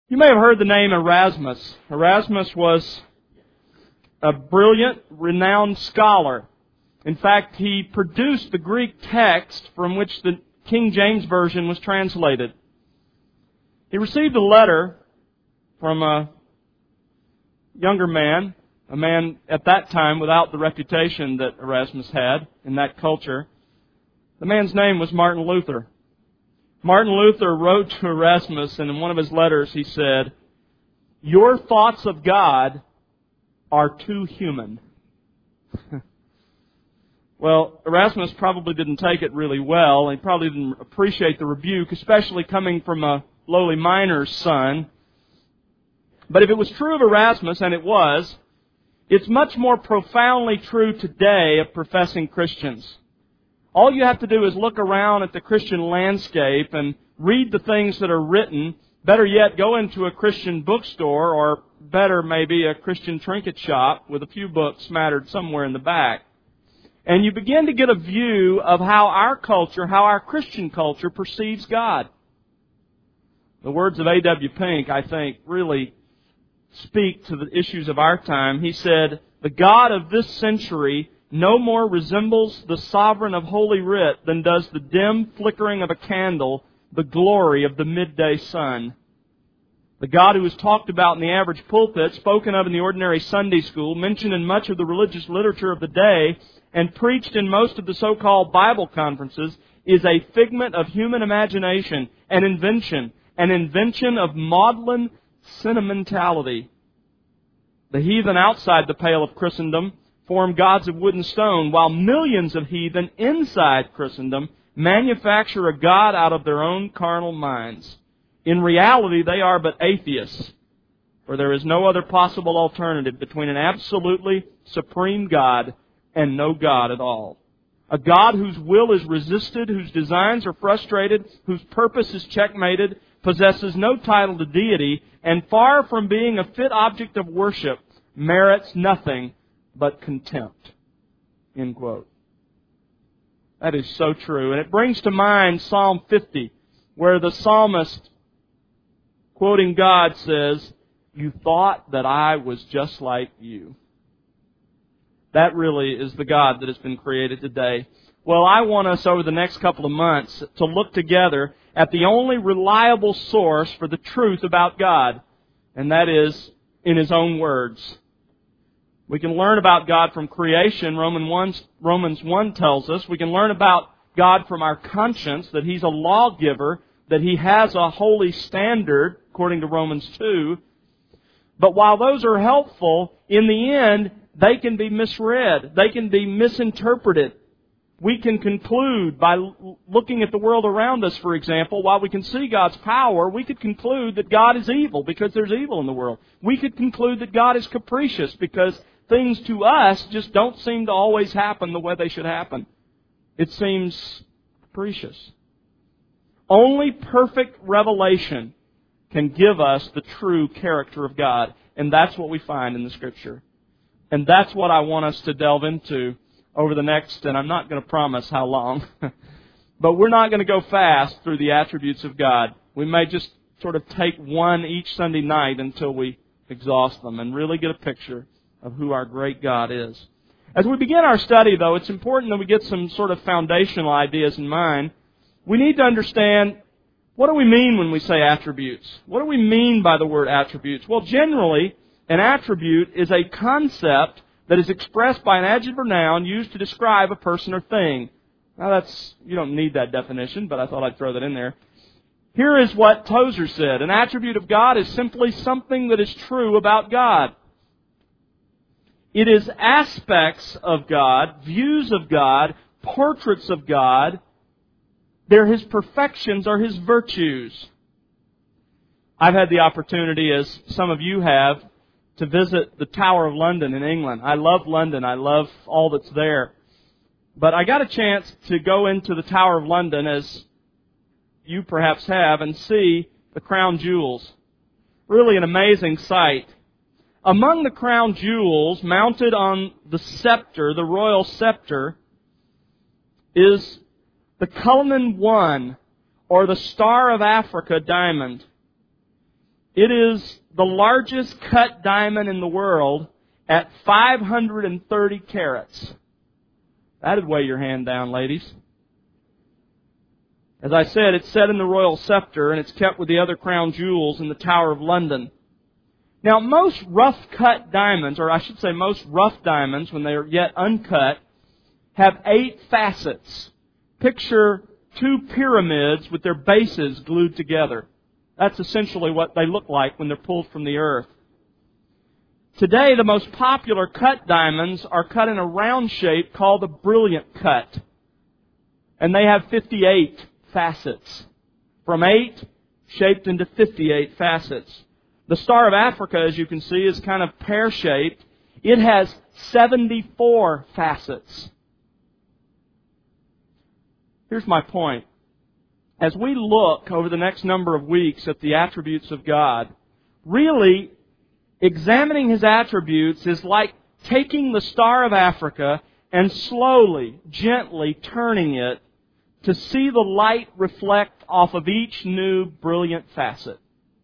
You may have heard the name Erasmus. Erasmus was a brilliant, renowned scholar. In fact, he produced the Greek text from which the King James Version was translated. He received a letter from a younger man, a man at that time without the reputation that Erasmus had in that culture. The man's name was Martin Luther. Martin Luther wrote to Erasmus, and in one of his letters he said, "Your thoughts of God are too human." Well, Erasmus probably didn't take it really well. He probably didn't appreciate the rebuke, especially coming from a lowly miner's son. But if it was true of Erasmus, and it was, it's much more profoundly true today of professing Christians. All you have to do is look around at the Christian landscape and read the things that are written. Better yet, go into a Christian bookstore, or better maybe a Christian trinket shop with a few books smattered somewhere in the back. And you begin to get a view of how our culture, how our Christian culture perceives God. The words of A.W. Pink, I think, really speak to the issues of our time. He said, "The God of this century no more resembles the sovereign of Holy Writ than does the dim flickering of a candle the glory of the midday sun." The God who is talked about in the average pulpit, spoken of in the ordinary Sunday school, mentioned in much of the religious literature of the day, and preached in most of the so-called Bible conferences, is a figment of human imagination, an invention of maudlin sentimentality. The heathen outside the pale of Christendom form gods of wood and stone, while millions of heathen inside Christendom manufacture a god out of their own carnal minds. In reality, they are but atheists, for there is no other possible alternative between an absolutely supreme God and no God at all. A God whose will is resisted, whose designs are frustrated, whose purpose is checkmated, possesses no title to deity, and far from being a fit object of worship, merits nothing but contempt. End quote. That is so true. And it brings to mind Psalm 50, where the psalmist, quoting God, says, "You thought that I was just like you." That really is the God that has been created today. Well, I want us over the next couple of months to look together at the only reliable source for the truth about God, and that is in His own words. We can learn about God from creation. Romans 1 tells us. We can learn about God from our conscience, that He's a lawgiver, that He has a holy standard, according to Romans 2. But while those are helpful, in the end, they can be misread. They can be misinterpreted. We can conclude by looking at the world around us, for example, while we can see God's power, we could conclude that God is evil because there's evil in the world. We could conclude that God is capricious because things to us just don't seem to always happen the way they should happen. It seems capricious. Only perfect revelation can give us the true character of God. And that's what we find in the Scripture. And that's what I want us to delve into over the next, and I'm not going to promise how long, but we're not going to go fast through the attributes of God. We may just sort of take one each Sunday night until we exhaust them and really get a picture of who our great God is. As we begin our study, though, it's important that we get some sort of foundational ideas in mind. We need to understand, what do we mean when we say attributes? What do we mean by the word attributes? Well, generally, an attribute is a concept that is expressed by an adjective or noun used to describe a person or thing. Now you don't need that definition, but I thought I'd throw that in there. Here is what Tozer said. An attribute of God is simply something that is true about God. It is aspects of God, views of God, portraits of God. They're His perfections or His virtues. I've had the opportunity, as some of you have, to visit the Tower of London in England. I love London. I love all that's there. But I got a chance to go into the Tower of London, as you perhaps have, and see the crown jewels. Really an amazing sight. Among the crown jewels, mounted on the scepter, the royal scepter, is the Cullinan I, or the Star of Africa diamond. It is the largest cut diamond in the world at 530 carats. That'd weigh your hand down, ladies. As I said, it's set in the royal scepter, and it's kept with the other crown jewels in the Tower of London. Now, most rough-cut diamonds, or I should say most rough diamonds, when they are yet uncut, have 8 facets. Picture 2 pyramids with their bases glued together. That's essentially what they look like when they're pulled from the earth. Today, the most popular cut diamonds are cut in a round shape called a brilliant cut. And they have 58 facets. From 8, shaped into 58 facets. The Star of Africa, as you can see, is kind of pear-shaped. It has 74 facets. Here's my point. As we look over the next number of weeks at the attributes of God, really examining His attributes is like taking the Star of Africa and slowly, gently turning it to see the light reflect off of each new brilliant facet.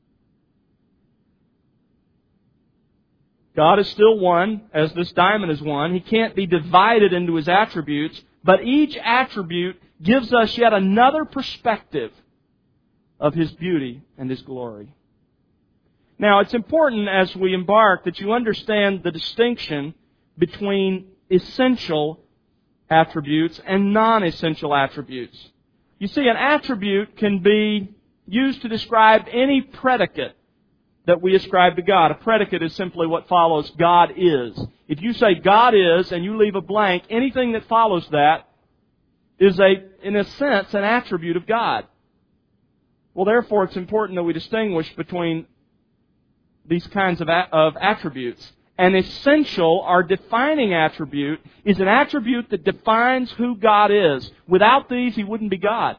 God is still one, as this diamond is one. He can't be divided into His attributes, but each attribute gives us yet another perspective of His beauty and His glory. Now, it's important as we embark that you understand the distinction between essential attributes and non-essential attributes. You see, an attribute can be used to describe any predicate that we ascribe to God. A predicate is simply what follows God is. If you say God is and you leave a blank, anything that follows that is in a sense, an attribute of God. Well, therefore, it's important that we distinguish between these kinds of attributes. An essential or defining attribute is an attribute that defines who God is. Without these, He wouldn't be God.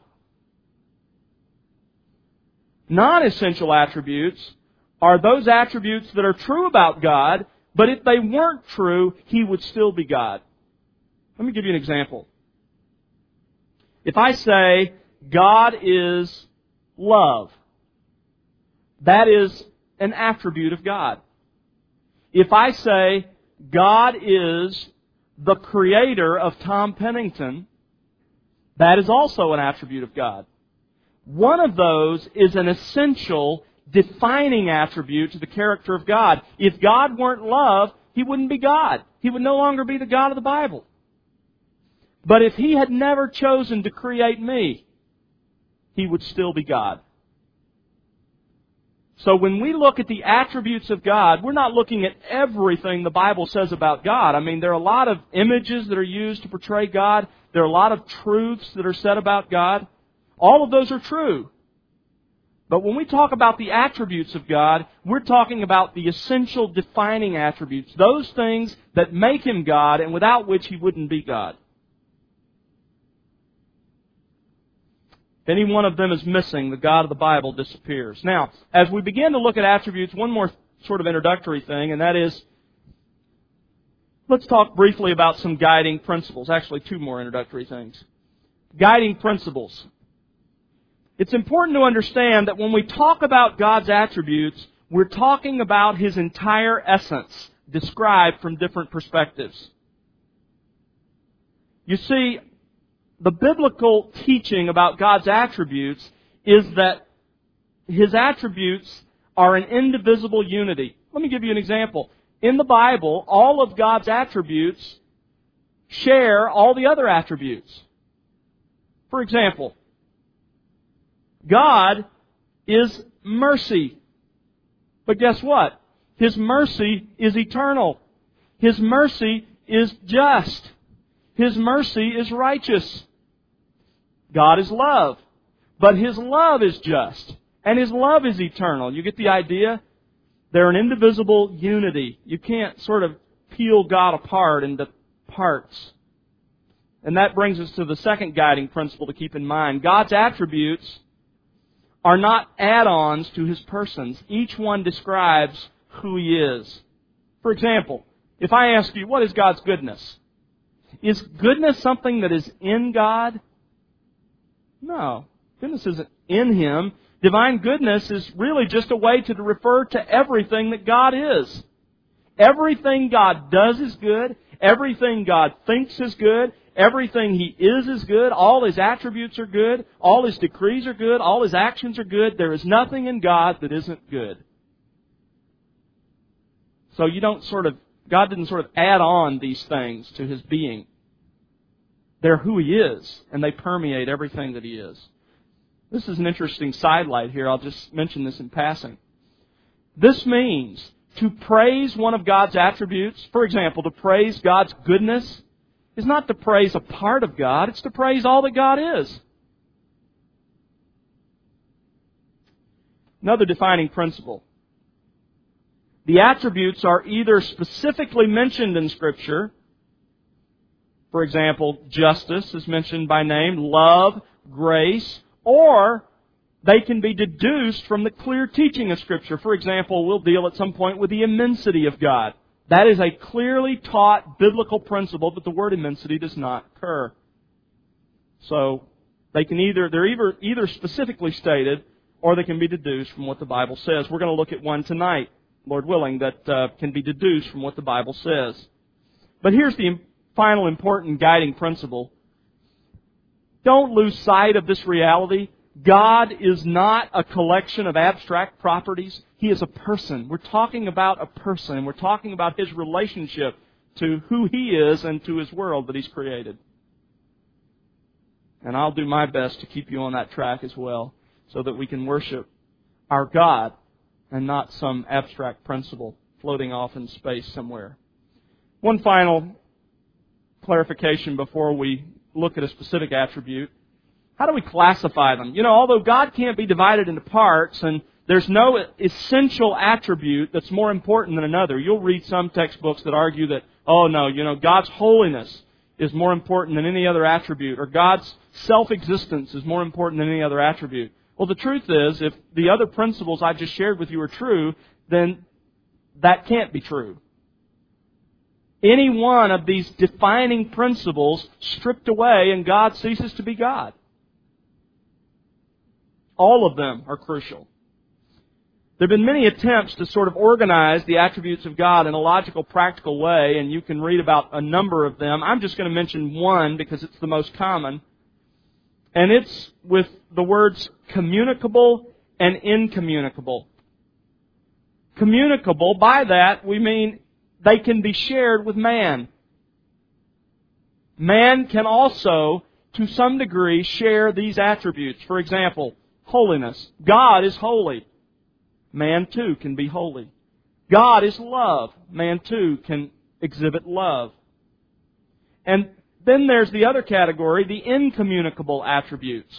Non-essential attributes are those attributes that are true about God, but if they weren't true, He would still be God. Let me give you an example. If I say, God is love, that is an attribute of God. If I say, God is the creator of Tom Pennington, that is also an attribute of God. One of those is an essential, defining attribute to the character of God. If God weren't love, He wouldn't be God. He would no longer be the God of the Bible. But if He had never chosen to create me, He would still be God. So when we look at the attributes of God, we're not looking at everything the Bible says about God. I mean, there are a lot of images that are used to portray God. There are a lot of truths that are said about God. All of those are true. But when we talk about the attributes of God, we're talking about the essential defining attributes, those things that make Him God and without which He wouldn't be God. If any one of them is missing, the God of the Bible disappears. Now, as we begin to look at attributes, one more sort of introductory thing, and that is, let's talk briefly about some guiding principles. Actually, 2 more introductory things. Guiding principles. It's important to understand that when we talk about God's attributes, we're talking about His entire essence, described from different perspectives. You see, the biblical teaching about God's attributes is that His attributes are an indivisible unity. Let me give you an example. In the Bible, all of God's attributes share all the other attributes. For example, God is mercy. But guess what? His mercy is eternal. His mercy is just. His mercy is righteous. God is love. But His love is just. And His love is eternal. You get the idea? They're an indivisible unity. You can't sort of peel God apart into parts. And that brings us to the second guiding principle to keep in mind. God's attributes are not add-ons to His persons. Each one describes who He is. For example, if I ask you, what is God's goodness? Is goodness something that is in God? No. Goodness isn't in Him. Divine goodness is really just a way to refer to everything that God is. Everything God does is good. Everything God thinks is good. Everything He is good. All His attributes are good. All His decrees are good. All His actions are good. There is nothing in God that isn't good. So God didn't sort of add on these things to His being. They're who He is, and they permeate everything that He is. This is an interesting sidelight here. I'll just mention this in passing. This means to praise one of God's attributes, for example, to praise God's goodness, is not to praise a part of God, it's to praise all that God is. Another defining principle. The attributes are either specifically mentioned in Scripture, for example, justice is mentioned by name, love, grace, or they can be deduced from the clear teaching of Scripture. For example, we'll deal at some point with the immensity of God. That is a clearly taught biblical principle, but the word immensity does not occur. So they're either specifically stated, or they can be deduced from what the Bible says. We're going to look at one tonight, Lord willing, that can be deduced from what the Bible says. But here's the final important guiding principle. Don't lose sight of this reality. God is not a collection of abstract properties. He is a person. We're talking about a person. We're talking about His relationship to who He is and to His world that He's created. And I'll do my best to keep you on that track as well, so that we can worship our God and not some abstract principle floating off in space somewhere. One final clarification before we look at a specific attribute. How do we classify them? Although God can't be divided into parts and there's no essential attribute that's more important than another. You'll read some textbooks that argue that, God's holiness is more important than any other attribute, or God's self-existence is more important than any other attribute. Well, the truth is, if the other principles I just shared with you are true, then that can't be true. Any one of these defining principles stripped away and God ceases to be God. All of them are crucial. There have been many attempts to sort of organize the attributes of God in a logical, practical way, and you can read about a number of them. I'm just going to mention one because it's the most common. And it's with the words communicable and incommunicable. Communicable, by that we mean they can be shared with man. Man can also, to some degree, share these attributes. For example, holiness. God is holy. Man too can be holy. God is love. Man too can exhibit love. And then there's the other category, the incommunicable attributes.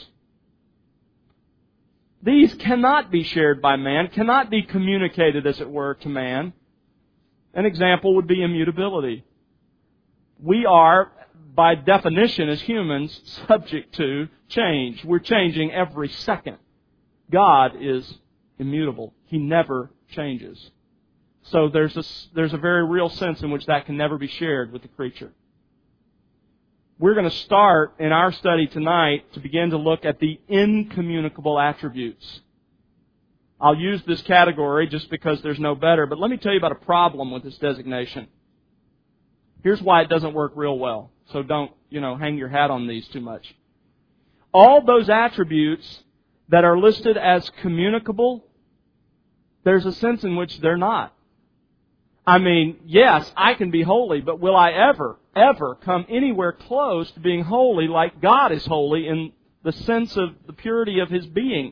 These cannot be shared by man, cannot be communicated, as it were, to man. An example would be immutability. We are, by definition as humans, subject to change. We're changing every second. God is immutable. He never changes. So there's a very real sense in which that can never be shared with the creature. We're going to start in our study tonight to begin to look at the incommunicable attributes. I'll use this category just because there's no better, but let me tell you about a problem with this designation. Here's why it doesn't work real well. So don't, hang your hat on these too much. All those attributes that are listed as communicable, there's a sense in which they're not. I mean, yes, I can be holy, but will I ever come anywhere close to being holy like God is holy in the sense of the purity of His being?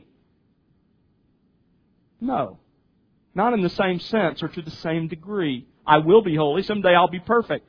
No. Not in the same sense or to the same degree. I will be holy. Someday I'll be perfect.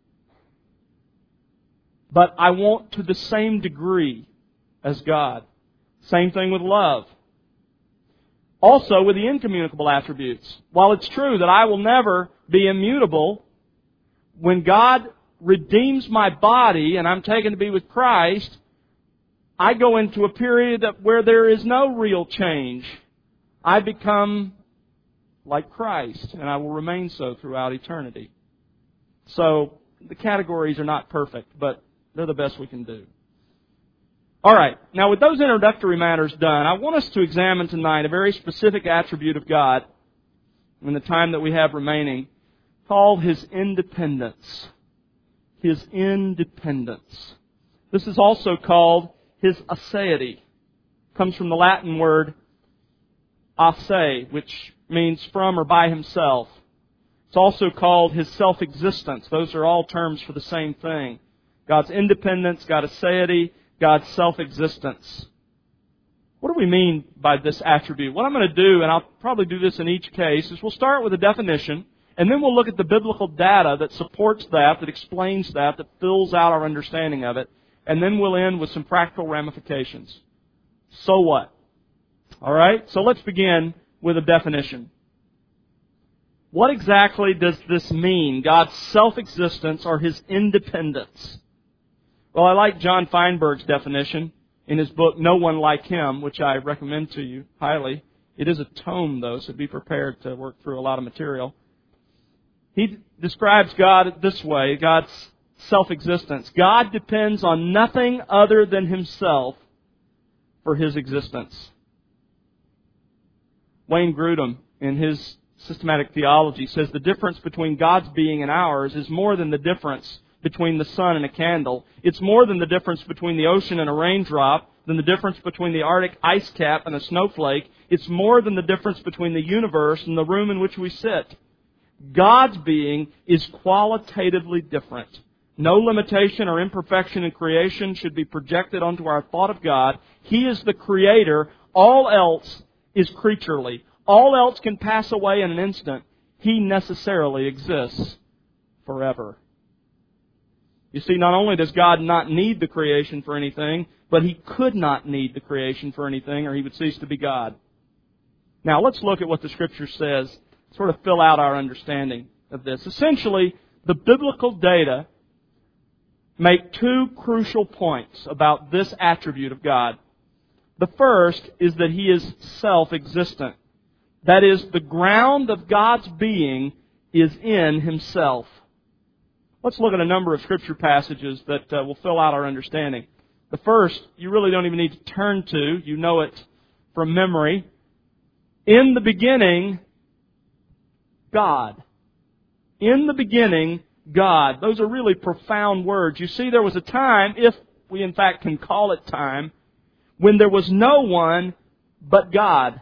But I won't to the same degree as God. Same thing with love. Also with the incommunicable attributes. While it's true that I will never be immutable, when God redeems my body and I'm taken to be with Christ, I go into a period where there is no real change. I become like Christ, and I will remain so throughout eternity. So the categories are not perfect, but they're the best we can do. All right. Now, with those introductory matters done, I want us to examine tonight a very specific attribute of God in the time that we have remaining, called His independence. His independence. This is also called His aseity. It comes from the Latin word ase, which means from or by Himself. It's also called His self-existence. Those are all terms for the same thing. God's independence, God's aseity, God's self-existence. What do we mean by this attribute? What I'm going to do, and I'll probably do this in each case, is we'll start with a definition, and then we'll look at the biblical data that supports that explains that fills out our understanding of it, and then we'll end with some practical ramifications. So what? All right? So let's begin with a definition. What exactly does this mean, God's self-existence or His independence? Well, I like John Feinberg's definition in his book, No One Like Him, which I recommend to you highly. It is a tome, though, so be prepared to work through a lot of material. He describes God this way, God's self-existence. God depends on nothing other than Himself for His existence. Wayne Grudem, in his systematic theology, says the difference between God's being and ours is more than the difference between the sun and a candle. It's more than the difference between the ocean and a raindrop, than the difference between the Arctic ice cap and a snowflake. It's more than the difference between the universe and the room in which we sit. God's being is qualitatively different. No limitation or imperfection in creation should be projected onto our thought of God. He is the Creator. All else is creaturely. All else can pass away in an instant. He necessarily exists forever. You see, not only does God not need the creation for anything, but He could not need the creation for anything, or He would cease to be God. Now, let's look at what the Scripture says, sort of fill out our understanding of this. Essentially, the biblical data make two crucial points about this attribute of God. The first is that He is self-existent. That is, the ground of God's being is in Himself. Let's look at a number of Scripture passages that will fill out our understanding. The first, you really don't even need to turn to. You know it from memory. In the beginning, God. In the beginning, God. Those are really profound words. You see, there was a time, if we in fact can call it time, when there was no one but God.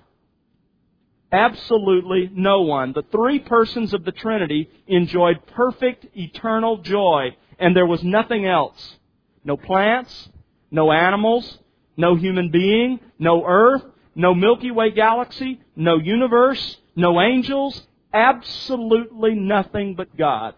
Absolutely no one. The three persons of the Trinity enjoyed perfect eternal joy, and there was nothing else. No plants, no animals, no human being, no earth, no Milky Way galaxy, no universe, no angels, absolutely nothing but God.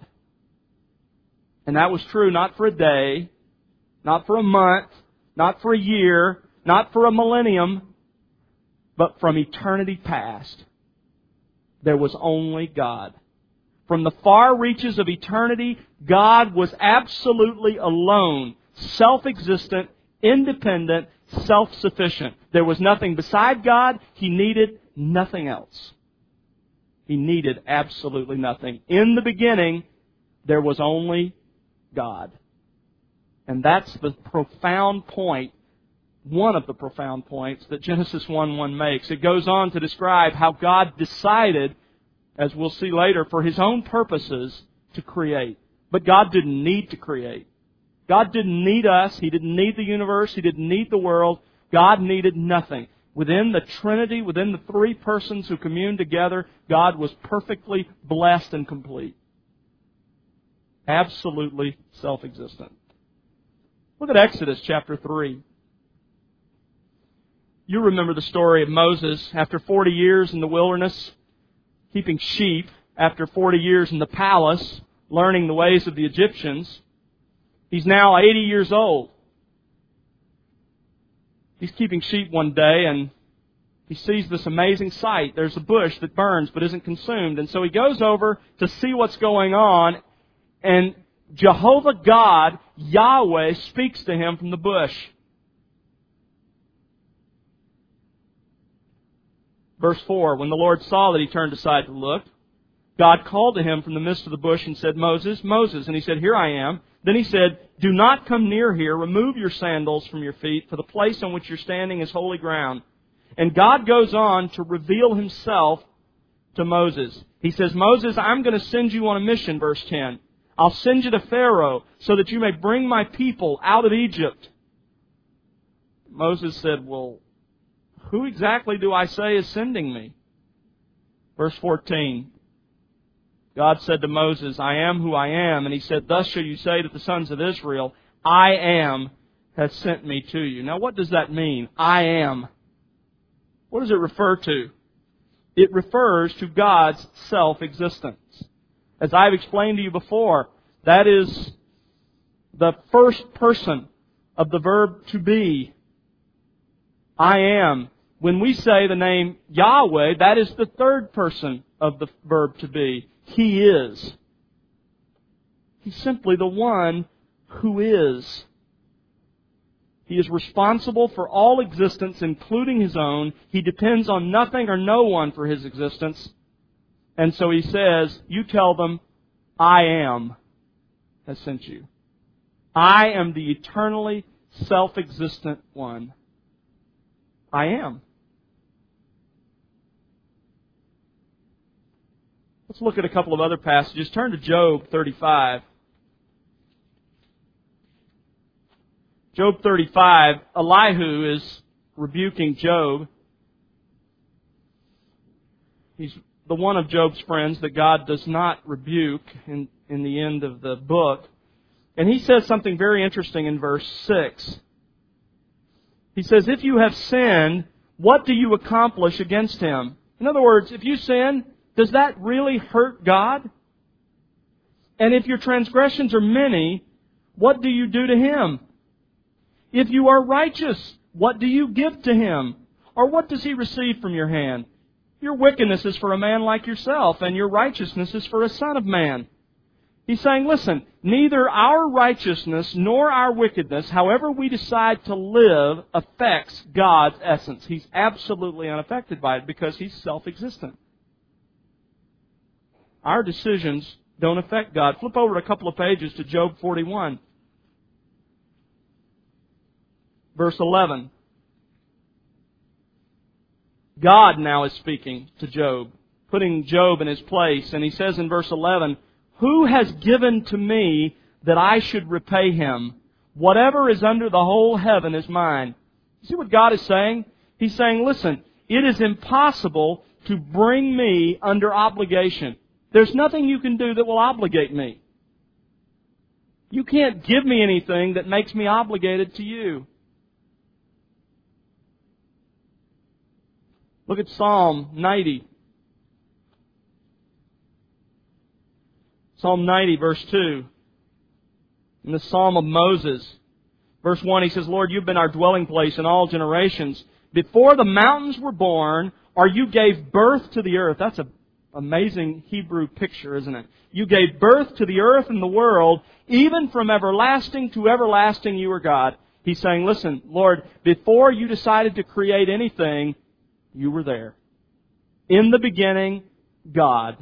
And that was true not for a day, not for a month, not for a year, not for a millennium, but from eternity past. There was only God. From the far reaches of eternity, God was absolutely alone, self-existent, independent, self-sufficient. There was nothing beside God. He needed nothing else. He needed absolutely nothing. In the beginning, there was only God. And that's the profound point, one of the profound points that Genesis 1:1 makes. It goes on to describe how God decided, as we'll see later, for His own purposes to create. But God didn't need to create. God didn't need us. He didn't need the universe. He didn't need the world. God needed nothing. Within the Trinity, within the three persons who commune together, God was perfectly blessed and complete. Absolutely self-existent. Look at Exodus chapter 3. You remember the story of Moses after 40 years in the wilderness, keeping sheep, after 40 years in the palace, learning the ways of the Egyptians. He's now 80 years old. He's keeping sheep one day and he sees this amazing sight. There's a bush that burns but isn't consumed. And so he goes over to see what's going on, and Jehovah God, Yahweh, speaks to him from the bush. Verse 4, when the Lord saw that he turned aside to look, God called to him from the midst of the bush and said, Moses, Moses. And he said, Here I am. Then he said, Do not come near here. Remove your sandals from your feet, for the place on which you're standing is holy ground. And God goes on to reveal Himself to Moses. He says, Moses, I'm going to send you on a mission, verse 10. I'll send you to Pharaoh so that you may bring my people out of Egypt. Moses said, Well, who exactly do I say is sending me? Verse 14. God said to Moses, I am who I am. And He said, Thus shall you say to the sons of Israel, I am has sent me to you. Now what does that mean? I am. What does it refer to? It refers to God's self-existence. As I've explained to you before, that is the first person of the verb to be. I am. When we say the name Yahweh, that is the third person of the verb to be. He is. He's simply the one who is. He is responsible for all existence, including His own. He depends on nothing or no one for His existence. And so He says, you tell them, I am has sent you. I am the eternally self-existent one. I am. Let's look at a couple of other passages. Turn to Job 35. Job 35, Elihu is rebuking Job. He's the one of Job's friends that God does not rebuke in the end of the book. And he says something very interesting in verse 6. He says, if you have sinned, what do you accomplish against Him? In other words, if you sin, does that really hurt God? And if your transgressions are many, what do you do to Him? If you are righteous, what do you give to Him? Or what does He receive from your hand? Your wickedness is for a man like yourself, and your righteousness is for a son of man. He's saying, listen, neither our righteousness nor our wickedness, however we decide to live, affects God's essence. He's absolutely unaffected by it because He's self-existent. Our decisions don't affect God. Flip over a couple of pages to Job 41. Verse 11. God now is speaking to Job, putting Job in his place. And He says in verse 11, Who has given to me that I should repay him? Whatever is under the whole heaven is mine. You see what God is saying? He's saying, listen, it is impossible to bring me under obligation. There's nothing you can do that will obligate me. You can't give me anything that makes me obligated to you. Look at Psalm 90. Psalm 90, verse 2. In the Psalm of Moses. Verse 1, he says, Lord, You've been our dwelling place in all generations. Before the mountains were born, or You gave birth to the earth. That's an amazing Hebrew picture, isn't it? You gave birth to the earth and the world. Even from everlasting to everlasting, You are God. He's saying, listen, Lord, before You decided to create anything, You were there. In the beginning, God.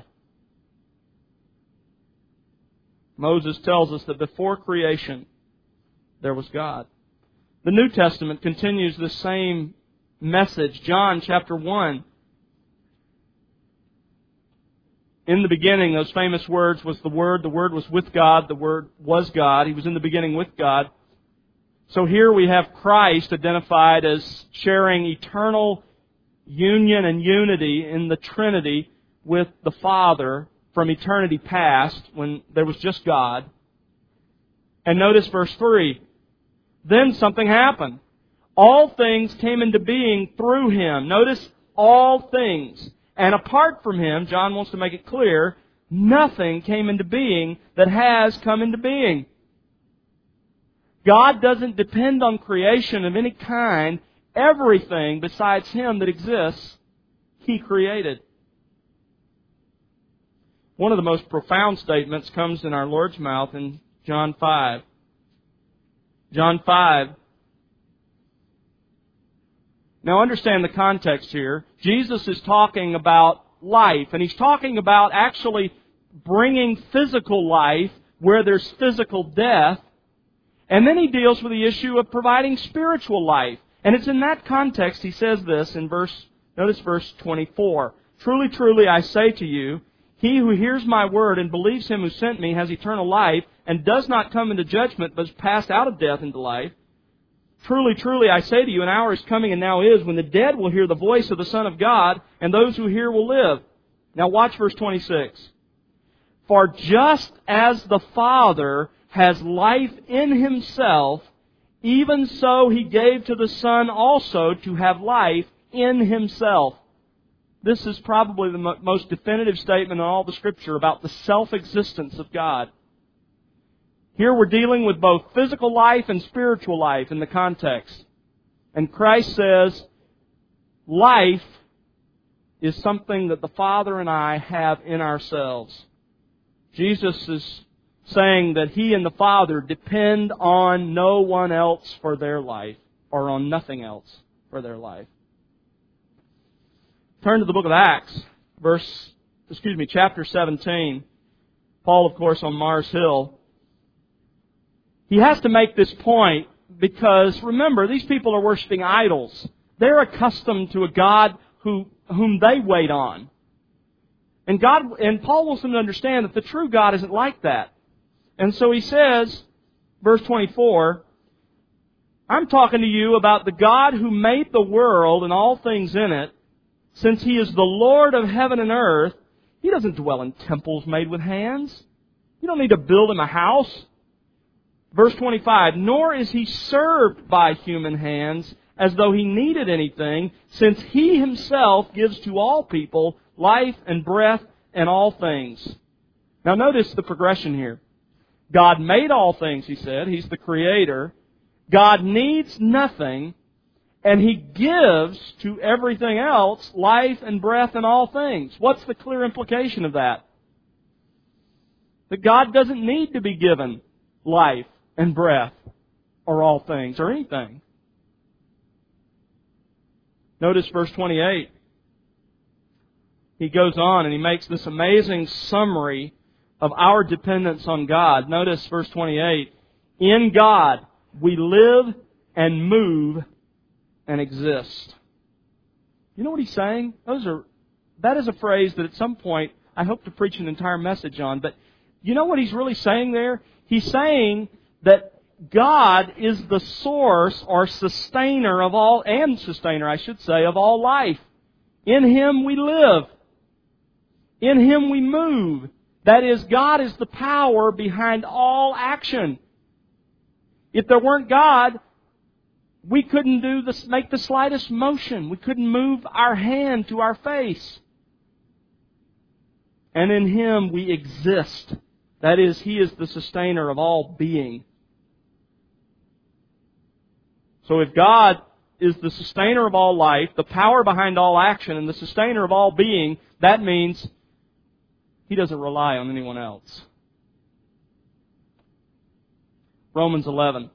Moses tells us that before creation, there was God. The New Testament continues the same message. John chapter 1. In the beginning, those famous words was the Word was with God, the Word was God. He was in the beginning with God. So here we have Christ identified as sharing eternal union and unity in the Trinity with the Father from eternity past when there was just God. And notice verse 3. Then something happened. All things came into being through Him. Notice all things. And apart from Him, John wants to make it clear, nothing came into being that has come into being. God doesn't depend on creation of any kind. Everything besides Him that exists, He created. One of the most profound statements comes in our Lord's mouth in John 5. John 5. Now understand the context here. Jesus is talking about life. And He's talking about actually bringing physical life where there's physical death. And then He deals with the issue of providing spiritual life. And it's in that context He says this in notice verse 24. Truly, truly, I say to you, he who hears my word and believes Him who sent me has eternal life and does not come into judgment but is passed out of death into life. Truly, truly, I say to you, an hour is coming and now is when the dead will hear the voice of the Son of God, and those who hear will live. Now watch verse 26. For just as the Father has life in Himself, even so He gave to the Son also to have life in Himself. This is probably the most definitive statement in all the Scripture about the self-existence of God. Here we're dealing with both physical life and spiritual life in the context. And Christ says, life is something that the Father and I have in ourselves. Jesus is saying that He and the Father depend on no one else for their life, or on nothing else for their life. Turn to the book of Acts, chapter 17. Paul, of course, on Mars Hill. He has to make this point because, remember, these people are worshiping idols. They're accustomed to a God whom they wait on. And Paul wants them to understand that the true God isn't like that. And so he says, verse 24, I'm talking to you about the God who made the world and all things in it. Since He is the Lord of heaven and earth, He doesn't dwell in temples made with hands. You don't need to build Him a house. Verse 25, nor is He served by human hands as though He needed anything, since He Himself gives to all people life and breath and all things. Now notice the progression here. God made all things, He said. He's the Creator. God needs nothing. And He gives to everything else life and breath and all things. What's the clear implication of that? That God doesn't need to be given life and breath or all things or anything. Notice verse 28. He goes on and he makes this amazing summary of our dependence on God. Notice verse 28. In God we live and move and exist. You know what he's saying? That is a phrase that at some point I hope to preach an entire message on. But you know what he's really saying there? He's saying that God is the source or sustainer of all, of all life. In Him we live. In Him we move. That is, God is the power behind all action. If there weren't God, we couldn't make the slightest motion. We couldn't move our hand to our face. And in Him we exist. That is, He is the sustainer of all being. So if God is the sustainer of all life, the power behind all action, and the sustainer of all being, that means He doesn't rely on anyone else. Romans 11.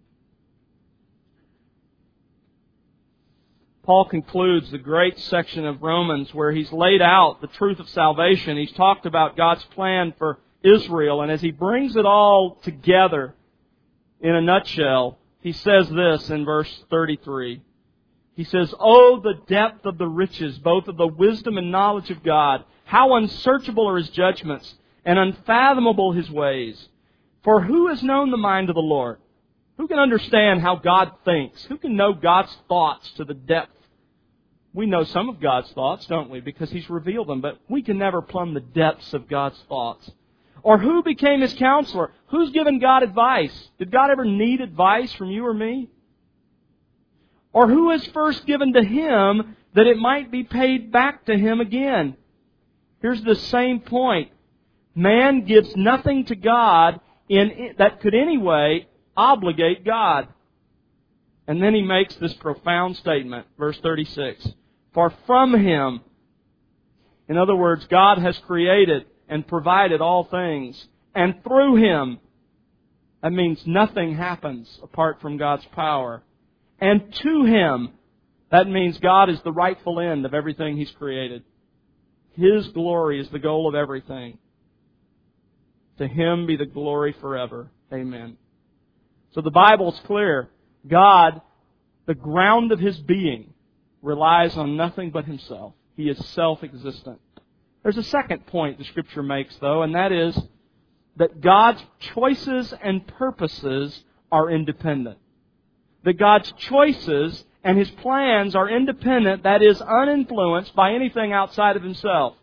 Paul concludes the great section of Romans where he's laid out the truth of salvation. He's talked about God's plan for Israel, and as he brings it all together in a nutshell, he says this in verse 33. He says, "Oh, the depth of the riches, both of the wisdom and knowledge of God! How unsearchable are His judgments, and unfathomable His ways! For who has known the mind of the Lord? Who can understand how God thinks? Who can know God's thoughts to the depth?" We know some of God's thoughts, don't we? Because He's revealed them, but we can never plumb the depths of God's thoughts. Or who became His counselor? Who's given God advice? Did God ever need advice from you or me? Or who has first given to Him that it might be paid back to Him again? Here's the same point. Man gives nothing to God that could anyway obligate God. And then he makes this profound statement, verse 36. For from Him, in other words, God has created and provided all things. And through Him, that means nothing happens apart from God's power. And to Him, that means God is the rightful end of everything He's created. His glory is the goal of everything. To Him be the glory forever. Amen. So the Bible is clear. God, the ground of His being, relies on nothing but Himself. He is self-existent. There's a second point the Scripture makes, though, and that is that God's choices and purposes are independent. That God's choices and His plans are independent, that is, uninfluenced by anything outside of Himself.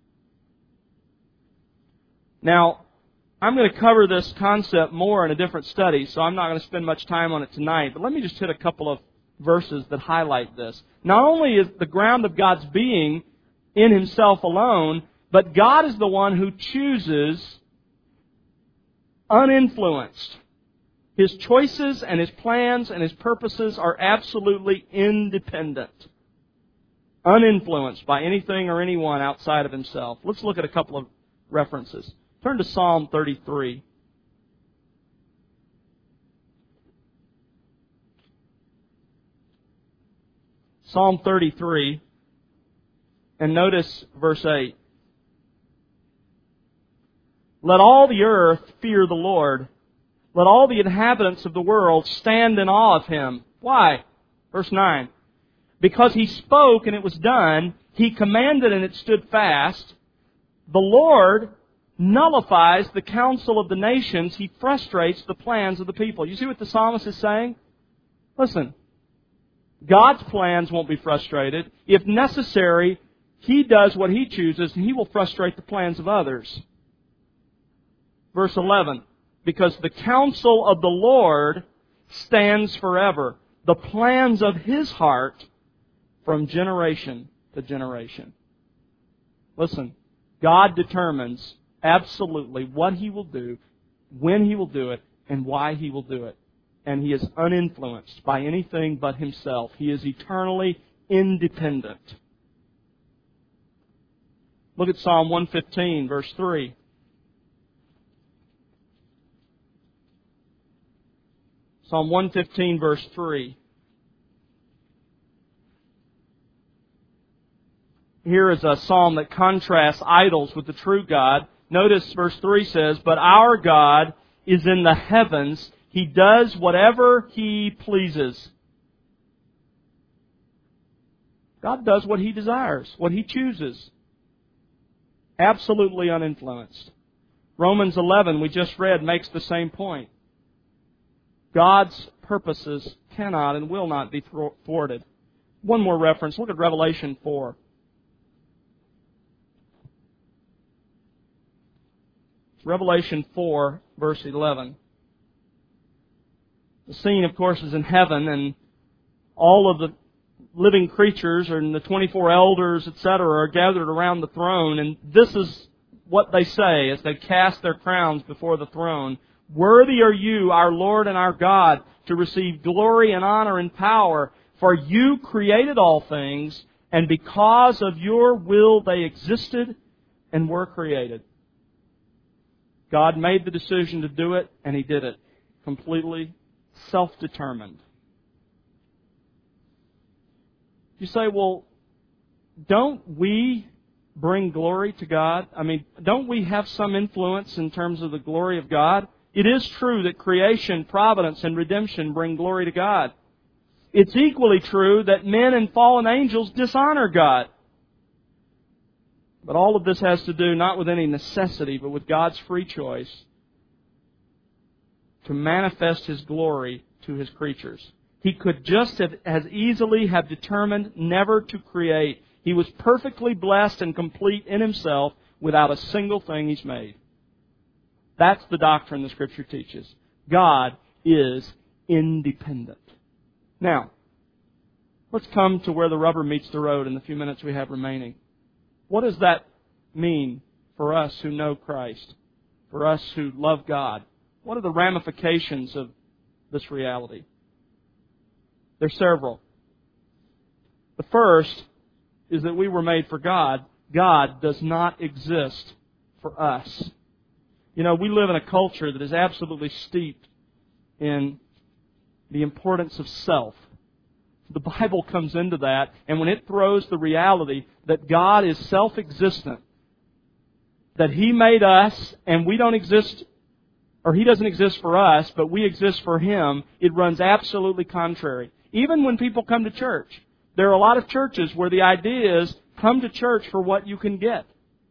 Now, I'm going to cover this concept more in a different study, so I'm not going to spend much time on it tonight, but let me just hit a couple of verses that highlight this. Not only is the ground of God's being in Himself alone, but God is the one who chooses uninfluenced. His choices and His plans and His purposes are absolutely independent, uninfluenced by anything or anyone outside of Himself. Let's look at a couple of references. Turn to Psalm 33. Psalm 33, and notice verse 8. Let all the earth fear the Lord. Let all the inhabitants of the world stand in awe of Him. Why? Verse 9. Because He spoke and it was done. He commanded and it stood fast. The Lord nullifies the counsel of the nations. He frustrates the plans of the people. You see what the psalmist is saying? Listen, God's plans won't be frustrated. If necessary, He does what He chooses and He will frustrate the plans of others. Verse 11, because the counsel of the Lord stands forever, the plans of His heart from generation to generation. Listen, God determines absolutely what He will do, when He will do it, and why He will do it. And He is uninfluenced by anything but Himself. He is eternally independent. Look at Psalm 115, verse 3. Psalm 115, verse 3. Here is a psalm that contrasts idols with the true God. Notice verse 3 says, but our God is in the heavens. He does whatever He pleases. God does what He desires, what He chooses. Absolutely uninfluenced. Romans 11, we just read, makes the same point. God's purposes cannot and will not be thwarted. One more reference. Look at Revelation 4. Revelation 4, verse 11. The scene, of course, is in heaven, and all of the living creatures and the 24 elders, etc., are gathered around the throne, and this is what they say as they cast their crowns before the throne. Worthy are You, our Lord and our God, to receive glory and honor and power, for You created all things, and because of Your will they existed and were created. God made the decision to do it, and He did it. Completely self-determined. You say, well, don't we bring glory to God? I mean, don't we have some influence in terms of the glory of God? It is true that creation, providence, and redemption bring glory to God. It's equally true that men and fallen angels dishonor God. But all of this has to do not with any necessity, but with God's free choice to manifest His glory to His creatures. He could just have as easily have determined never to create. He was perfectly blessed and complete in Himself without a single thing He's made. That's the doctrine the Scripture teaches. God is independent. Now, let's come to where the rubber meets the road in the few minutes we have remaining. What does that mean for us who know Christ? For us who love God? What are the ramifications of this reality? There's several. The first is that we were made for God. God does not exist for us. You know, we live in a culture that is absolutely steeped in the importance of self. the Bible comes into that, and when it throws the reality that God is self-existent, that He made us and we don't exist, or He doesn't exist for us, but we exist for Him, it runs absolutely contrary. Even when people come to church, there are a lot of churches where the idea is, come to church for what you can get.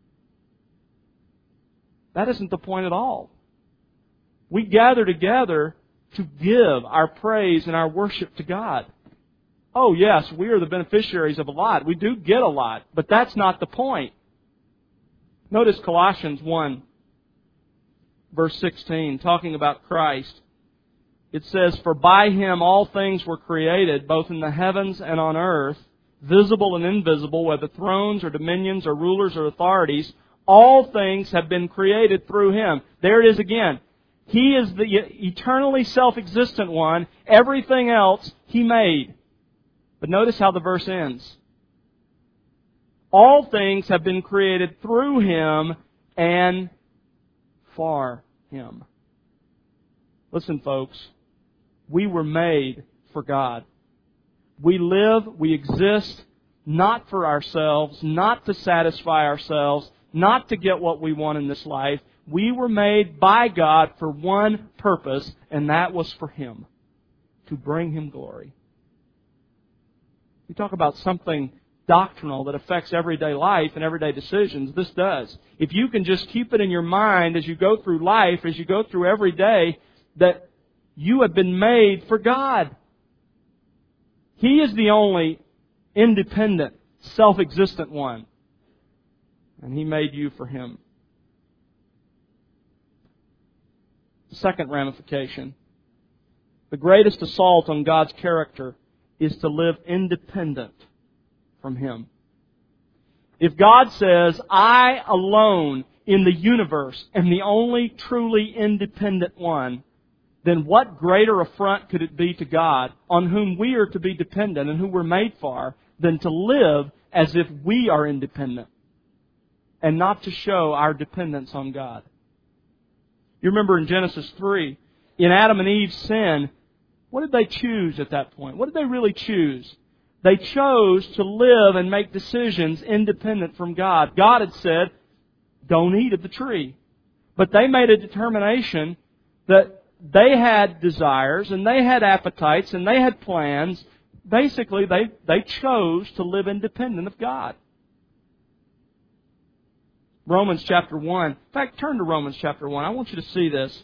That isn't the point at all. We gather together to give our praise and our worship to God. Oh yes, we are the beneficiaries of a lot. We do get a lot, but that's not the point. Notice Colossians 1, verse 16, talking about Christ. It says, "For by Him all things were created, both in the heavens and on earth, visible and invisible, whether thrones or dominions or rulers or authorities. All things have been created through Him." There it is again. He is the eternally self-existent one. Everything else He made. But notice how the verse ends. All things have been created through Him and for Him. Listen, folks. We were made for God. We live, we exist, not for ourselves, not to satisfy ourselves, not to get what we want in this life. We were made by God for one purpose, and that was for Him, to bring Him glory. We talk about something doctrinal that affects everyday life and everyday decisions. This does. If you can just keep it in your mind as you go through life, as you go through every day, that you have been made for God. He is the only independent, self-existent one. And He made you for Him. Second ramification. The greatest assault on God's character is to live independent from Him. If God says, "I alone in the universe am the only truly independent one," then what greater affront could it be to God, on whom we are to be dependent and who we're made for, than to live as if we are independent and not to show our dependence on God? You remember in Genesis 3, in Adam and Eve's sin, what did they choose at that point? What did they really choose? They chose to live and make decisions independent from God. God had said, "Don't eat of the tree." But they made a determination that they had desires and they had appetites and they had plans. Basically, they chose to live independent of God. Romans chapter 1. In fact, turn to Romans chapter 1. I want you to see this.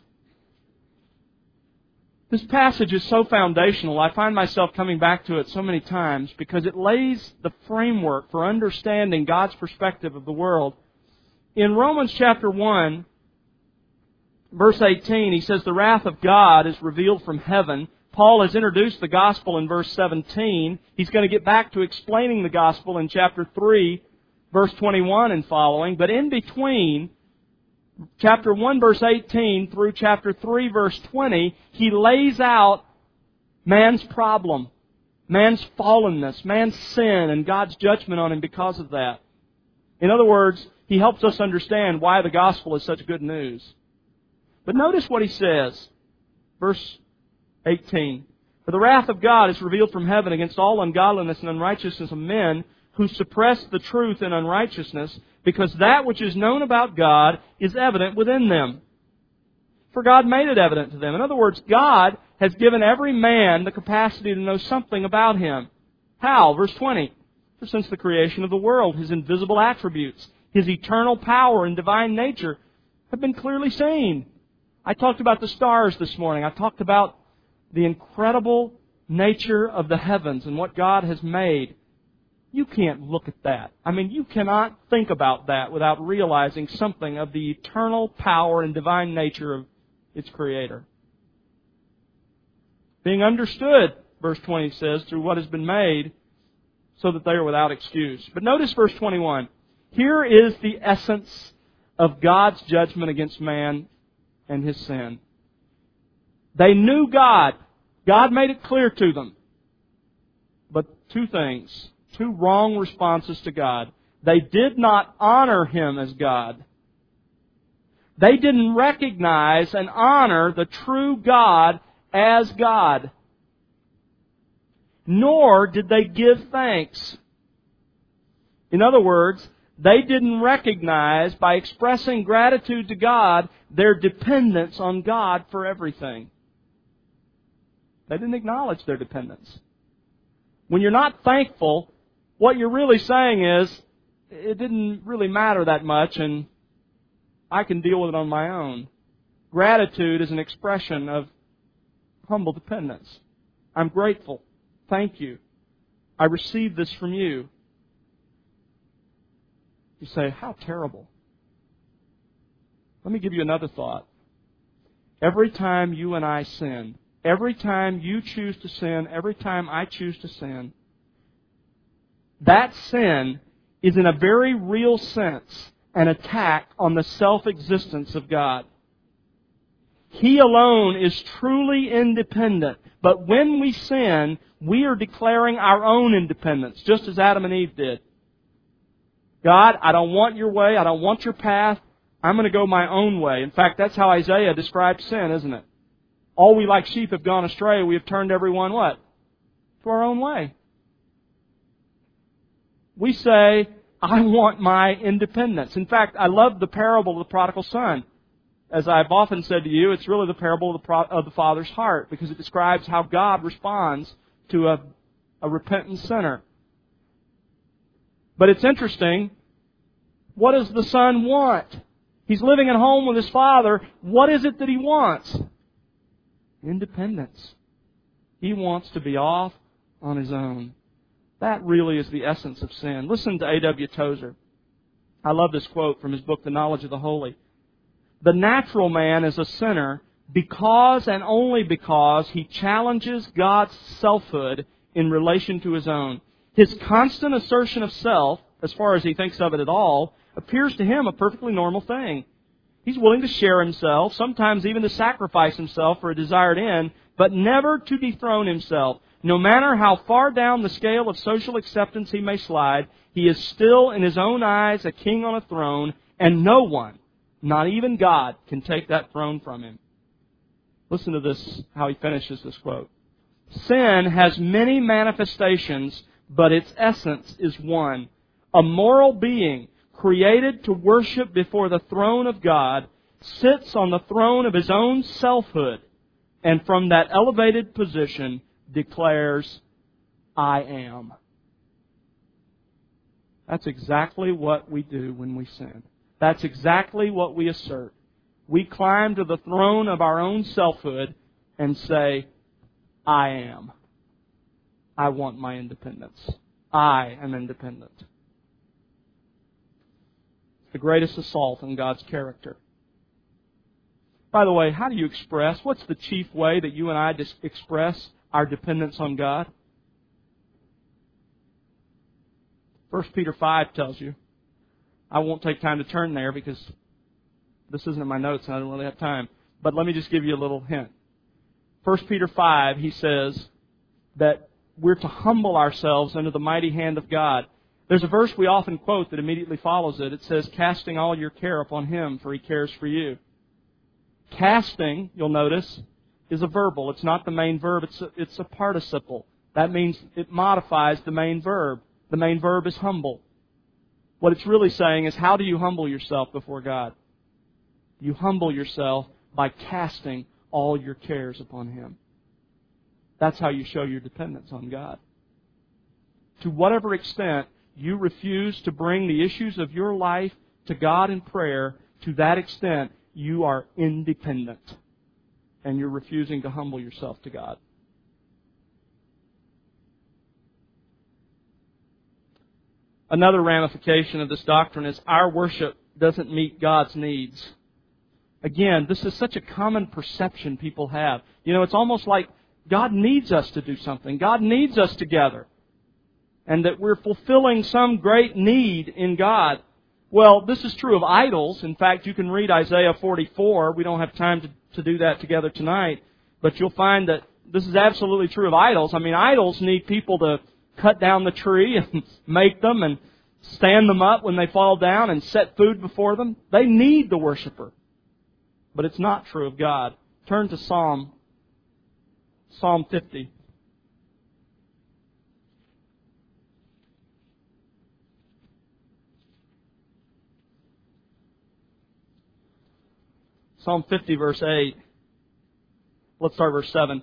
This passage is so foundational. I find myself coming back to it so many times because it lays the framework for understanding God's perspective of the world. In Romans chapter 1, verse 18, he says, "The wrath of God is revealed from heaven." Paul has introduced the gospel in verse 17. He's going to get back to explaining the gospel in chapter 3, verse 21 and following. But in between chapter 1, verse 18 through chapter 3, verse 20, he lays out man's problem, man's fallenness, man's sin, and God's judgment on him because of that. In other words, he helps us understand why the gospel is such good news. But notice what he says. Verse 18. "For the wrath of God is revealed from heaven against all ungodliness and unrighteousness of men who suppress the truth in unrighteousness, because that which is known about God is evident within them. For God made it evident to them." In other words, God has given every man the capacity to know something about Him. How? Verse 20. "For since the creation of the world, His invisible attributes, His eternal power and divine nature have been clearly seen." I talked about the stars this morning. I talked about the incredible nature of the heavens and what God has made. You can't look at that. I mean, you cannot think about that without realizing something of the eternal power and divine nature of its Creator. Being understood, verse 20 says, through what has been made, so that they are without excuse. But notice verse 21. Here is the essence of God's judgment against man and his sin. They knew God. God made it clear to them. But two things. Two wrong responses to God. They did not honor Him as God. They didn't recognize and honor the true God as God. nor did they give thanks. In other words, they didn't recognize, by expressing gratitude to God, their dependence on God for everything. They didn't acknowledge their dependence. When you're not thankful, what you're really saying is, it didn't really matter that much, and I can deal with it on my own. Gratitude is an expression of humble dependence. I'm grateful. Thank you. I received this from you. You say, how terrible. Let me give you another thought. Every time you and I sin, every time you choose to sin, every time I choose to sin, that sin is in a very real sense an attack on the self-existence of God. He alone is truly independent. But when we sin, we are declaring our own independence, just as Adam and Eve did. God, I don't want your way. I don't want your path. I'm going to go my own way. In fact, that's how Isaiah describes sin, isn't it? All we like sheep have gone astray. We have turned everyone what? To our own way. We say, I want my independence. In fact, I love the parable of the prodigal son. As I've often said to you, it's really the parable of the Father's heart, because it describes how God responds to a repentant sinner. But it's interesting. What does the son want? He's living at home with his father. What is it that he wants? Independence. He wants to be off on his own. That really is the essence of sin. Listen to A.W. Tozer. I love this quote from his book, The Knowledge of the Holy. The natural man is a sinner because and only because he challenges God's selfhood in relation to his own. His constant assertion of self, as far as he thinks of it at all, appears to him a perfectly normal thing. He's willing to share himself, sometimes even to sacrifice himself for a desired end, but never to dethrone himself. No matter how far down the scale of social acceptance he may slide, he is still in his own eyes a king on a throne, and no one, not even God, can take that throne from him. Listen to this, how he finishes this quote. Sin has many manifestations, but its essence is one. A moral being created to worship before the throne of God sits on the throne of his own selfhood, and from that elevated position declares, I am. That's exactly what we do when we sin. That's exactly what we assert. We climb to the throne of our own selfhood and say, I am. I want my independence. I am independent. It's the greatest assault on God's character. By the way, how do you express? What's the chief way that you and I express our dependence on God? 1 Peter 5 tells you. I won't take time to turn there because this isn't in my notes and I don't really have time. But let me just give you a little hint. 1 Peter 5, he says that we're to humble ourselves under the mighty hand of God. There's a verse we often quote that immediately follows it. It says, casting all your care upon Him, for He cares for you. Casting, you'll notice, is a verbal. It's not the main verb. It's a participle. That means it modifies the main verb. The main verb is humble. What it's really saying is, how do you humble yourself before God? You humble yourself by casting all your cares upon Him. That's how you show your dependence on God. To whatever extent you refuse to bring the issues of your life to God in prayer, to that extent you are independent. And you're refusing to humble yourself to God. Another ramification of this doctrine is our worship doesn't meet God's needs. Again, this is such a common perception people have. You know, it's almost like God needs us to do something. God needs us together. And that we're fulfilling some great need in God. Well, this is true of idols. In fact, you can read Isaiah 44. We don't have time to do that together tonight. But you'll find that this is absolutely true of idols. I mean, idols need people to cut down the tree and make them and stand them up when they fall down and set food before them. They need the worshiper. But it's not true of God. Turn to Psalm 50. Psalm 50, verse 8. Let's start verse 7.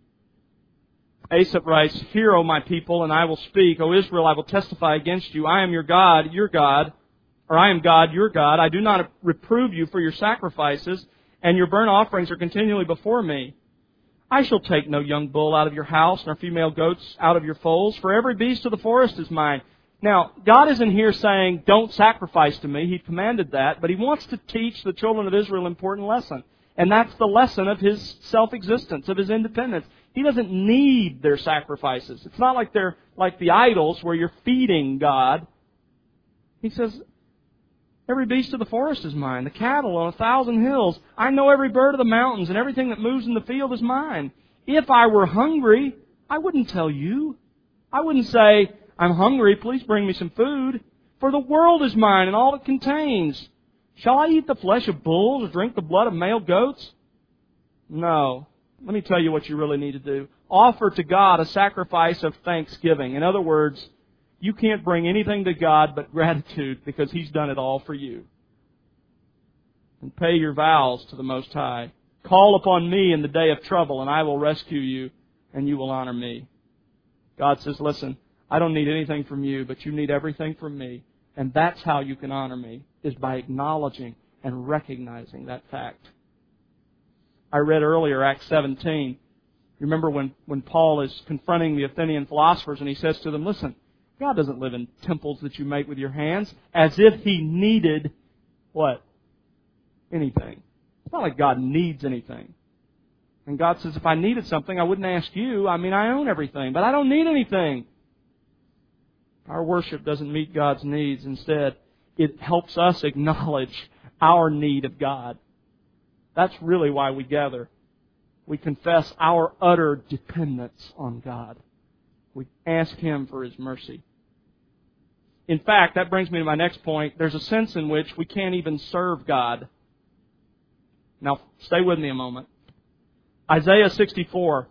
Asaph writes, "Hear, O my people, and I will speak. O Israel, I will testify against you. I am your God, your God, or I am God, your God. I do not reprove you for your sacrifices, and your burnt offerings are continually before me. I shall take no young bull out of your house, nor female goats out of your folds, for every beast of the forest is mine." Now, God isn't here saying, don't sacrifice to me. He commanded that, but He wants to teach the children of Israel an important lesson. And that's the lesson of His self-existence, of His independence. He doesn't need their sacrifices. It's not like they're like the idols where you're feeding God. He says, every beast of the forest is mine, the cattle on 1,000 hills. I know every bird of the mountains, and everything that moves in the field is mine. If I were hungry, I wouldn't tell you. I wouldn't say, I'm hungry, please bring me some food. For the world is mine and all it contains. Shall I eat the flesh of bulls or drink the blood of male goats? No. Let me tell you what you really need to do. Offer to God a sacrifice of thanksgiving. In other words, you can't bring anything to God but gratitude because He's done it all for you. And pay your vows to the Most High. Call upon me in the day of trouble, and I will rescue you, and you will honor me. God says, listen, I don't need anything from you, but you need everything from me. And that's how you can honor me, is by acknowledging and recognizing that fact. I read earlier Acts 17. Remember when Paul is confronting the Athenian philosophers and he says to them, listen, God doesn't live in temples that you make with your hands, as if He needed, what? Anything. It's not like God needs anything. And God says, if I needed something, I wouldn't ask you. I mean, I own everything, but I don't need anything. Our worship doesn't meet God's needs. Instead, it helps us acknowledge our need of God. That's really why we gather. We confess our utter dependence on God. We ask Him for His mercy. In fact, that brings me to my next point. There's a sense in which we can't even serve God. Now, stay with me a moment. Isaiah 64.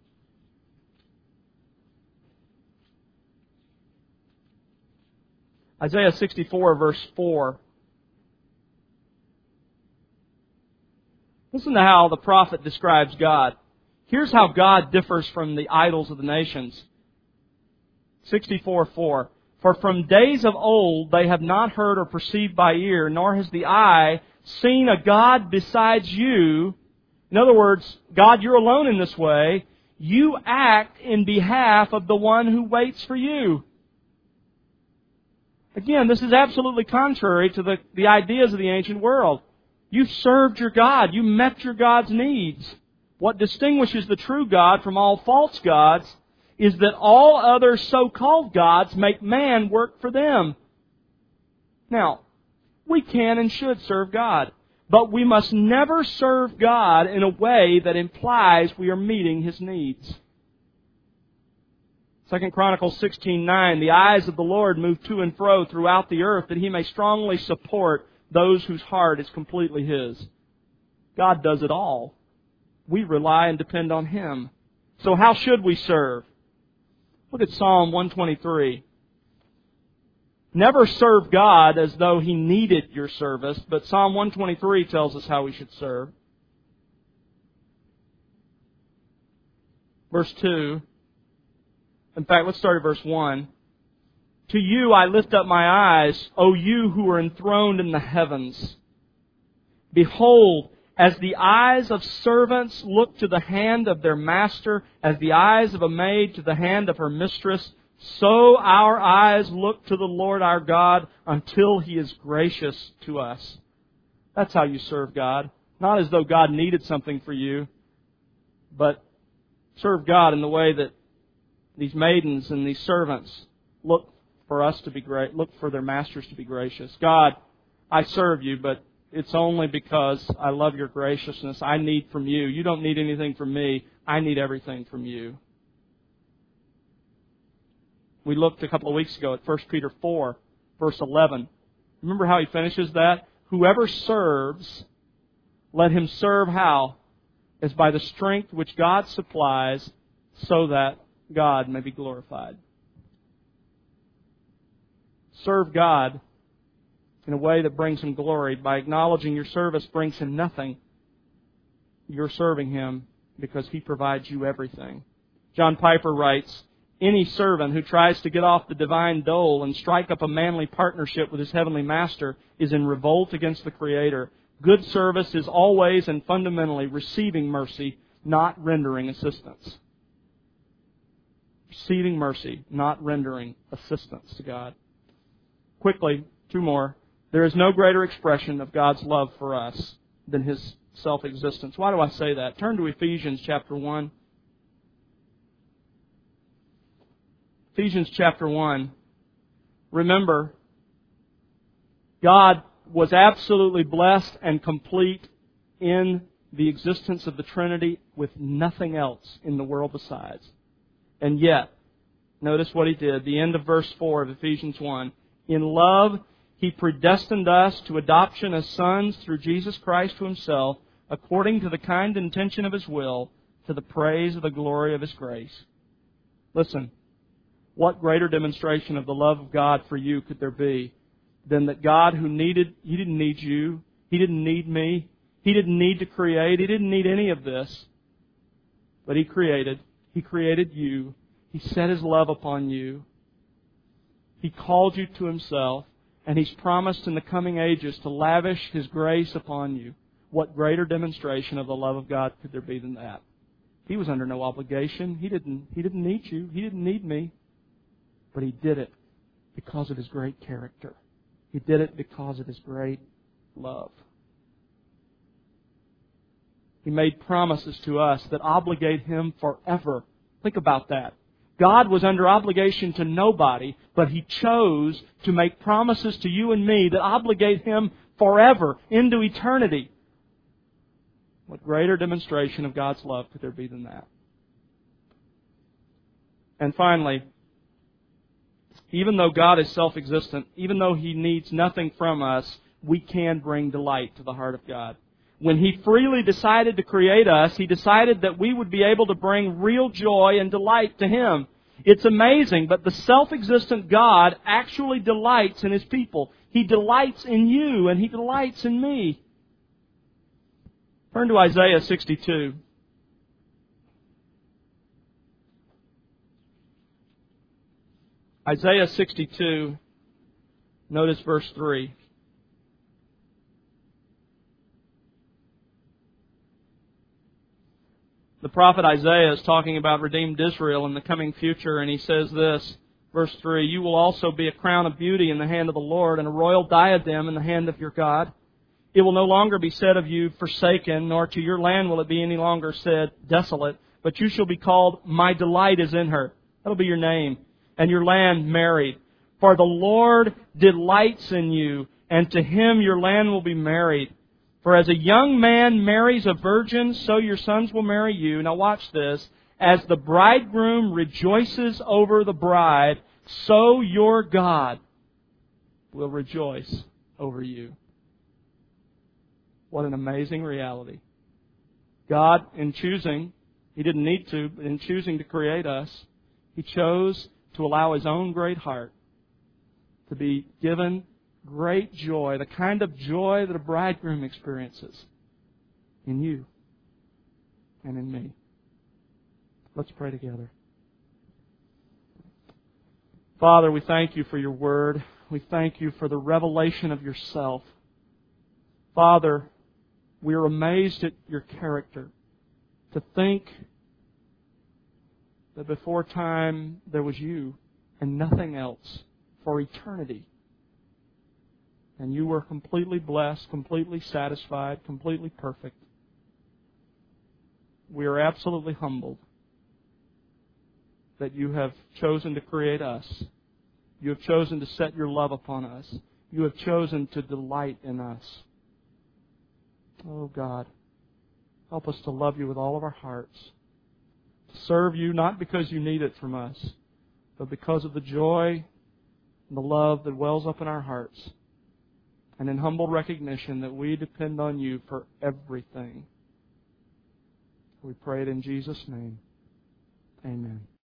Isaiah 64, verse 4. Listen to how the prophet describes God. Here's how God differs from the idols of the nations. 64:4. For from days of old they have not heard or perceived by ear, nor has the eye seen a God besides you. In other words, God, you're alone in this way. You act in behalf of the one who waits for you. Again, this is absolutely contrary to the ideas of the ancient world. You served your God. You met your God's needs. What distinguishes the true God from all false gods is that all other so-called gods make man work for them. Now, we can and should serve God, but we must never serve God in a way that implies we are meeting His needs. 2 Chronicles 16:9, the eyes of the Lord move to and fro throughout the earth that He may strongly support those whose heart is completely His. God does it all. We rely and depend on Him. So how should we serve? Look at Psalm 123. Never serve God as though He needed your service, but Psalm 123 tells us how we should serve. Verse 2. In fact, let's start at verse 1. To you I lift up my eyes, O you who are enthroned in the heavens. Behold, as the eyes of servants look to the hand of their master, as the eyes of a maid to the hand of her mistress, so our eyes look to the Lord our God until He is gracious to us. That's how you serve God. Not as though God needed something for you, but serve God in the way that these maidens and these servants look for us to be great, look for their masters to be gracious. God, I serve you, but it's only because I love your graciousness. I need from you. You don't need anything from me. I need everything from you. We looked a couple of weeks ago at 1 Peter 4, verse 11. Remember how he finishes that? Whoever serves, let him serve how? As by the strength which God supplies, so that God may be glorified. Serve God in a way that brings Him glory by acknowledging your service brings Him nothing, you're serving Him because He provides you everything. John Piper writes, "Any servant who tries to get off the divine dole and strike up a manly partnership with his heavenly master is in revolt against the Creator. Good service is always and fundamentally receiving mercy, not rendering assistance." Receiving mercy, not rendering assistance to God. Quickly, two more. There is no greater expression of God's love for us than His self-existence. Why do I say that? Turn to Ephesians chapter 1. Ephesians chapter 1. Remember, God was absolutely blessed and complete in the existence of the Trinity with nothing else in the world besides. And yet, notice what He did. The end of verse 4 of Ephesians 1. In love, He predestined us to adoption as sons through Jesus Christ to Himself, according to the kind intention of His will, to the praise of the glory of His grace. Listen, what greater demonstration of the love of God for you could there be than that God He didn't need you, He didn't need me, He didn't need to create, He didn't need any of this, but He created you, He set His love upon you, He called you to Himself, and He's promised in the coming ages to lavish His grace upon you. What greater demonstration of the love of God could there be than that? He was under no obligation. He didn't need you. He didn't need me. But He did it because of His great character. He did it because of His great love. He made promises to us that obligate Him forever. Think about that. God was under obligation to nobody, but He chose to make promises to you and me that obligate Him forever, into eternity. What greater demonstration of God's love could there be than that? And finally, even though God is self-existent, even though He needs nothing from us, we can bring delight to the heart of God. When He freely decided to create us, He decided that we would be able to bring real joy and delight to Him. It's amazing, but the self-existent God actually delights in His people. He delights in you, and He delights in me. Turn to Isaiah 62. Isaiah 62, notice verse 3. The prophet Isaiah is talking about redeemed Israel in the coming future, and he says this, verse 3, "You will also be a crown of beauty in the hand of the Lord, and a royal diadem in the hand of your God. It will no longer be said of you, forsaken, nor to your land will it be any longer said, desolate, but you shall be called, my delight is in her." That'll be your name. "And your land married. For the Lord delights in you, and to Him your land will be married. For as a young man marries a virgin, so your sons will marry you." Now watch this. "As the bridegroom rejoices over the bride, so your God will rejoice over you." What an amazing reality. God, in choosing, He didn't need to, but in choosing to create us, He chose to allow His own great heart to be given great joy, the kind of joy that a bridegroom experiences in you and in me. Let's pray together. Father, we thank You for Your Word. We thank You for the revelation of Yourself. Father, we are amazed at Your character. To think that before time there was You and nothing else for eternity. And You were completely blessed, completely satisfied, completely perfect. We are absolutely humbled that You have chosen to create us. You have chosen to set Your love upon us. You have chosen to delight in us. Oh God, help us to love You with all of our hearts. To serve You not because You need it from us, but because of the joy and the love that wells up in our hearts. And in humble recognition that we depend on You for everything. We pray it in Jesus' name. Amen.